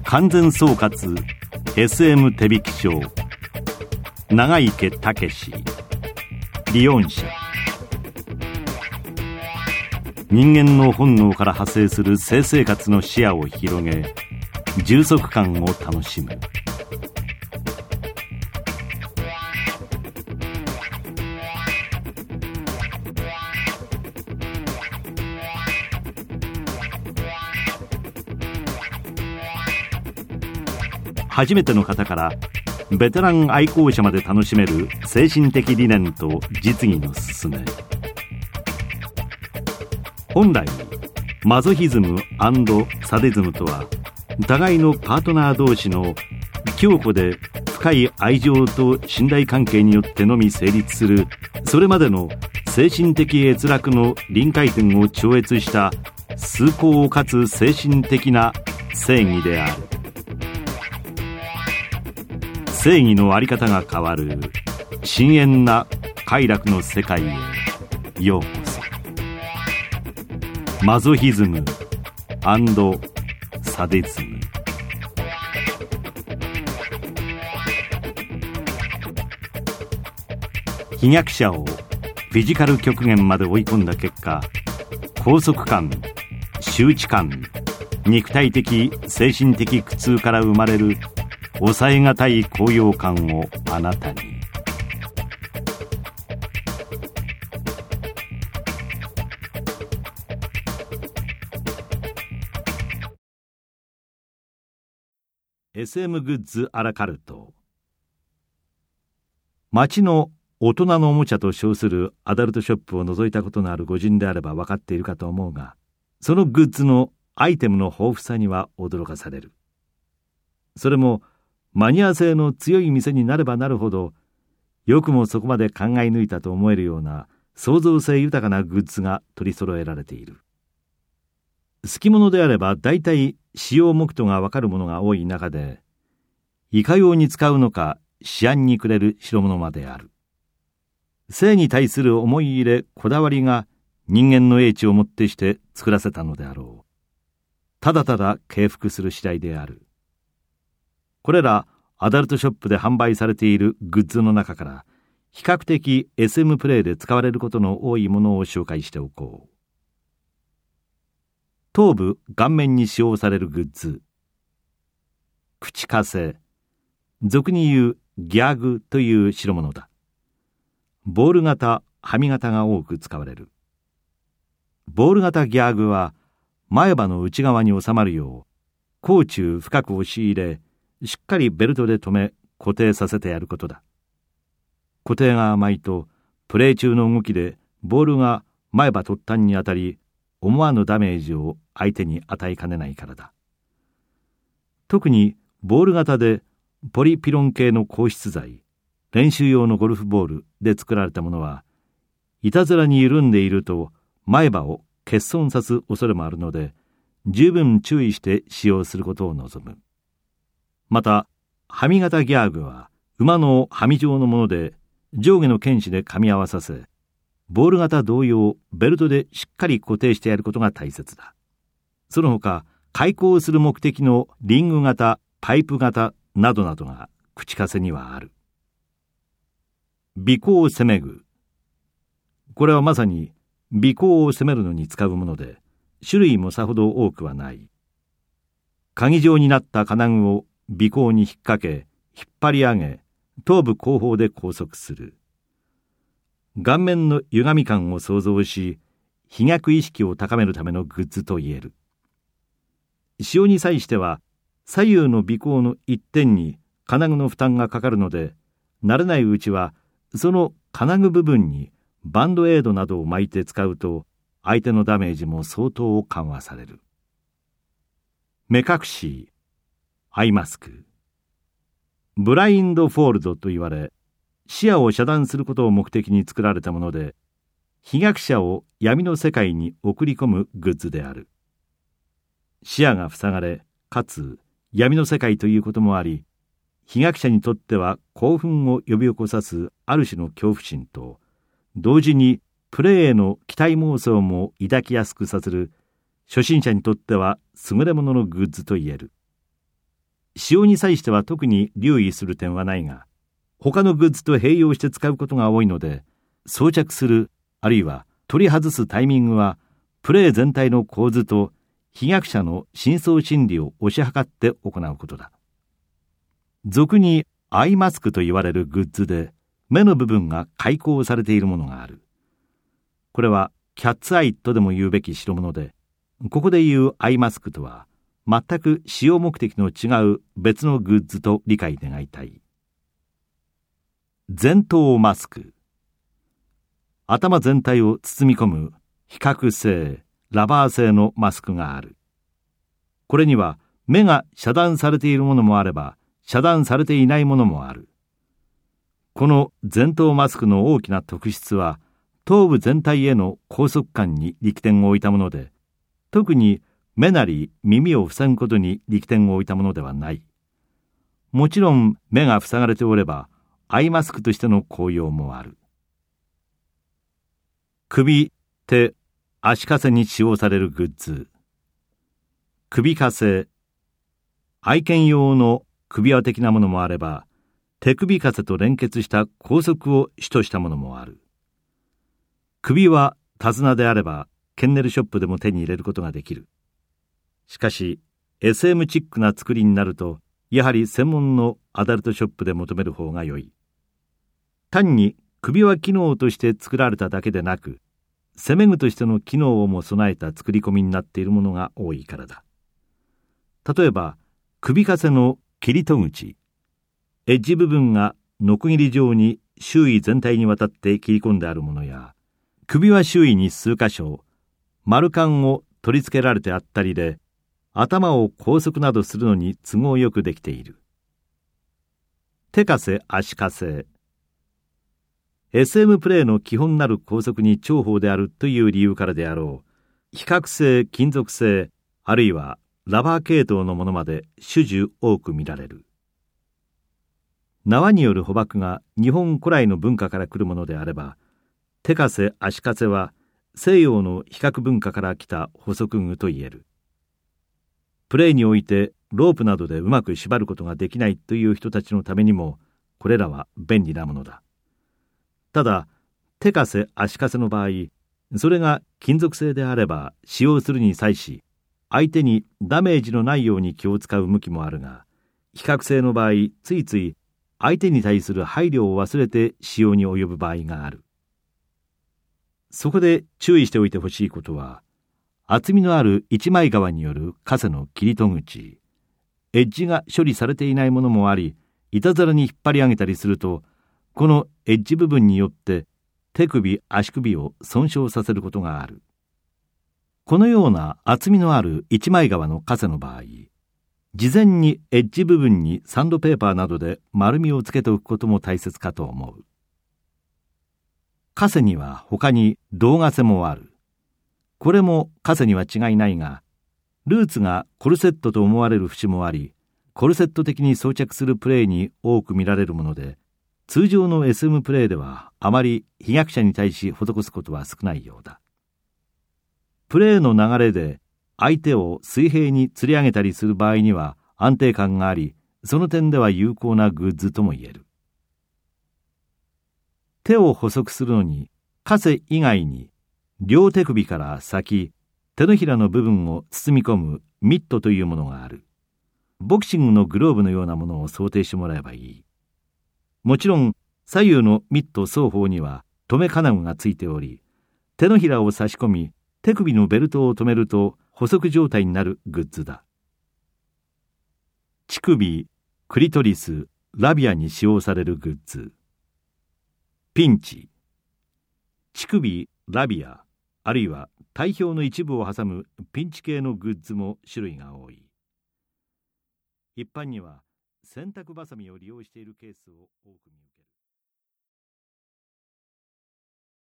完全総括 SM 手引賞長池武史リオン社。人間の本能から派生する性生活の視野を広げ、充足感を楽しむ。初めての方からベテラン愛好者まで楽しめる精神的理念と実技の勧め。本来マゾヒズム&サディズムとは、互いのパートナー同士の強固で深い愛情と信頼関係によってのみ成立する、それまでの精神的閲楽の臨界点を超越した崇高かつ精神的な正義である。正義の在り方が変わる深遠な快楽の世界へようこそ。マゾヒズム&サディズム。被虐者をフィジカル極限まで追い込んだ結果、拘束感、羞恥感、肉体的精神的苦痛から生まれる抑えがたい高揚感をあなたに。SM グッズアラカルト。町の大人のおもちゃと称するアダルトショップを覗いたことのある御仁であれば分かっているかと思うが、そのグッズのアイテムの豊富さには驚かされる。それもマニア性の強い店になればなるほど、よくもそこまで考え抜いたと思えるような創造性豊かなグッズが取り揃えられている。好き者であれば大体使用目途がわかるものが多い中で、いかように使うのか思案にくれる代物まである。性に対する思い入れ、こだわりが人間の英知をもってして作らせたのであろう。ただただ敬服する次第である。これらアダルトショップで販売されているグッズの中から、比較的 SM プレイで使われることの多いものを紹介しておこう。頭部顔面に使用されるグッズ。口かせ、俗に言うギャグという代物だ。ボール型、はみ型が多く使われる。ボール型ギャグは前歯の内側に収まるよう甲虫深く押し入れ、しっかりベルトで留め固定させてやることだ。固定が甘いとプレー中の動きでボールが前歯突端に当たり、思わぬダメージを相手に与えかねないからだ。特にボール型でポリピロン系の硬質材、練習用のゴルフボールで作られたものは、いたずらに緩んでいると前歯を欠損さす恐れもあるので、十分注意して使用することを望む。また、はみ型ギャーグは馬のはみ状のもので、上下の剣士で噛み合わさせ、ボール型同様ベルトでしっかり固定してやることが大切だ。その他、開口する目的のリング型、パイプ型などなどが口かせにはある。尾行攻め具。これはまさに尾行を攻めるのに使うもので、種類もさほど多くはない。鍵状になった金具を尾行に引っ掛け、引っ張り上げ、頭部後方で拘束する。顔面の歪み感を想像し、飛躍意識を高めるためのグッズといえる。使用に際しては、左右の尾行の一点に金具の負担がかかるので、慣れないうちは、その金具部分にバンドエイドなどを巻いて使うと、相手のダメージも相当緩和される。目隠し、アイマスク。ブラインドフォールドと言われ、視野を遮断することを目的に作られたもので、被虐者を闇の世界に送り込むグッズである。視野が塞がれ、かつ闇の世界ということもあり、被害者にとっては興奮を呼び起こさすある種の恐怖心と、同時にプレーへの期待妄想も抱きやすくさせる、初心者にとっては優れもののグッズと言える。 使用に際しては特に留意する点はないが、他のグッズと併用して使うことが多いので、装着するあるいは取り外すタイミングはプレー全体の構図と被虐者の深層心理を推し量って行うことだ。俗にアイマスクと言われるグッズで、目の部分が開口されているものがある。これはキャッツアイとでも言うべき代物で、ここで言うアイマスクとは全く使用目的の違う別のグッズと理解願いたい。前頭マスク。頭全体を包み込む比較性、ラバー製のマスクがある。これには目が遮断されているものもあれば、遮断されていないものもある。この前頭マスクの大きな特質は、頭部全体への拘束感に力点を置いたもので、特に目なり耳を塞ぐことに力点を置いたものではない。もちろん目が塞がれておれば、アイマスクとしての効用もある。首、手、足かせに使用されるグッズ。首かせ。愛犬用の首輪的なものもあれば、手首かせと連結した拘束を主としたものもある。首は手綱であれば、ケンネルショップでも手に入れることができる。しかし、SM チックな作りになると、やはり専門のアダルトショップで求める方が良い。単に首輪機能として作られただけでなく、攻め具としての機能をも備えた作り込みになっているものが多いからだ。例えば、首かせの切り戸口。エッジ部分がノコギリ状に周囲全体にわたって切り込んであるものや、首輪周囲に数箇所、丸カンを取り付けられてあったりで、頭を拘束などするのに都合よくできている。手かせ、足かせ。SM プレイの基本なる拘束に重宝であるという理由からであろう、比較性、金属製、あるいはラバー系統のものまで種々多く見られる。縄による捕獲が日本古来の文化から来るものであれば、手かせ、足かせは西洋の比較文化から来た捕捉具といえる。プレイにおいてロープなどでうまく縛ることができないという人たちのためにも、これらは便利なものだ。ただ、手かせ、足かせの場合、それが金属製であれば使用するに際し、相手にダメージのないように気を使う向きもあるが、比較性の場合、ついつい相手に対する配慮を忘れて使用に及ぶ場合がある。そこで注意しておいてほしいことは、厚みのある一枚革によるかせの切り戸口、エッジが処理されていないものもあり、いたずらに引っ張り上げたりすると、このエッジ部分によって手首、足首を損傷させることがある。このような厚みのある一枚革のかせの場合、事前にエッジ部分にサンドペーパーなどで丸みをつけておくことも大切かと思う。かせには他に銅ガセもある。これもかせには違いないが、ルーツがコルセットと思われる節もあり、コルセット的に装着するプレイに多く見られるもので、通常の SM プレイではあまり被虐者に対し施すことは少ないようだ。プレイの流れで相手を水平に吊り上げたりする場合には安定感があり、その点では有効なグッズとも言える。手を捕捉するのに、かせ以外に両手首から先、手のひらの部分を包み込むミットというものがある。ボクシングのグローブのようなものを想定してもらえばいい。もちろん左右のミット双方には留め金具がついており、手のひらを差し込み手首のベルトを留めると捕捉状態になるグッズだ。乳首、クリトリス、ラビアに使用されるグッズ。ピンチ。乳首、ラビア、あるいは体表の一部を挟むピンチ系のグッズも種類が多い。一般には洗濯バサミを利用しているケースを多く見る。